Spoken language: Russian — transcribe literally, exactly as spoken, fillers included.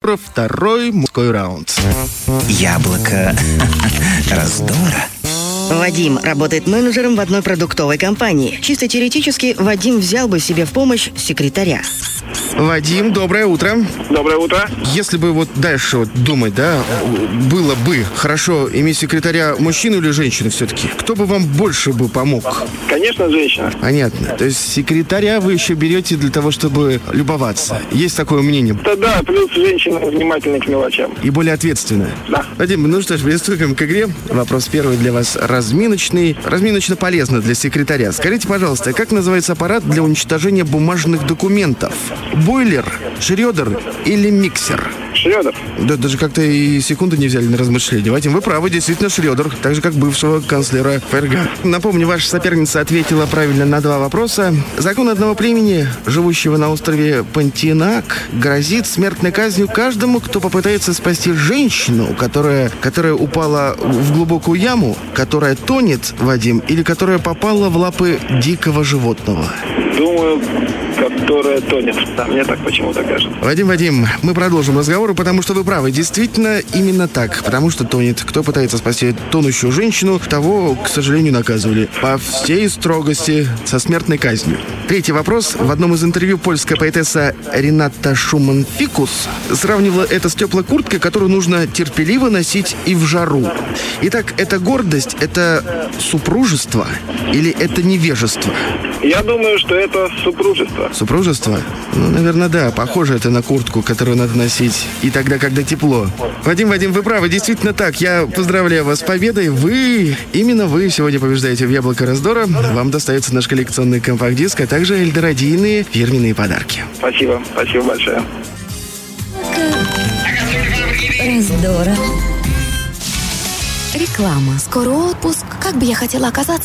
раздора, второй мужской раунд. Яблоко раздора. Вадим работает менеджером в одной продуктовой компании. Чисто теоретически Вадим взял бы себе в помощь секретаря. Вадим, доброе утро. Доброе утро. Если бы вот дальше вот думать, да, было бы хорошо иметь секретаря мужчину или женщину все-таки, кто бы вам больше бы помог? Конечно, женщина. Понятно. То есть секретаря вы еще берете для того, чтобы любоваться. Есть такое мнение? Да, да, плюс женщина внимательна к мелочам. И более ответственная. Да. Вадим, ну что ж, приступим к игре. Вопрос первый для вас разминочный. Разминочно полезно для секретаря. Скажите, пожалуйста, как называется аппарат для уничтожения бумажных документов? Бойлер, шредер или миксер? Шредер. Да, даже как-то и секунды не взяли на размышление. Вадим, вы правы, действительно шредер, так же как бывшего канцлера ФРГ. Напомню, ваша соперница ответила правильно на два вопроса. Закон одного племени, живущего на острове Понтиенак, грозит смертной казнью каждому, кто попытается спасти женщину, которая, которая упала в глубокую яму, которая тонет, Вадим, или которая попала в лапы дикого животного. Думаю, которая тонет. Да, мне так почему-то кажется. Вадим, Вадим, мы продолжим разговор, потому что вы правы. Действительно, именно так. Потому что тонет. Кто пытается спасти тонущую женщину, того, к сожалению, наказывали. По всей строгости, со смертной казнью. Третий вопрос. В одном из интервью польская поэтесса Рената Шуман-Фикус сравнивала это с теплой курткой, которую нужно терпеливо носить и в жару. Итак, это гордость, это супружество или это невежество? Я думаю, что это супружество. Супружество? Ну, наверное, да. Похоже это на куртку, которую надо носить и тогда, когда тепло. Вадим, Вадим, вы правы, действительно так. Я поздравляю вас с победой. Вы, именно вы сегодня побеждаете в «Яблоко раздора». Вам достается наш коллекционный компакт-диск, а также эльдорадийные фирменные подарки. Спасибо, спасибо большое. Раздора. Реклама. Скоро отпуск. Как бы я хотела оказаться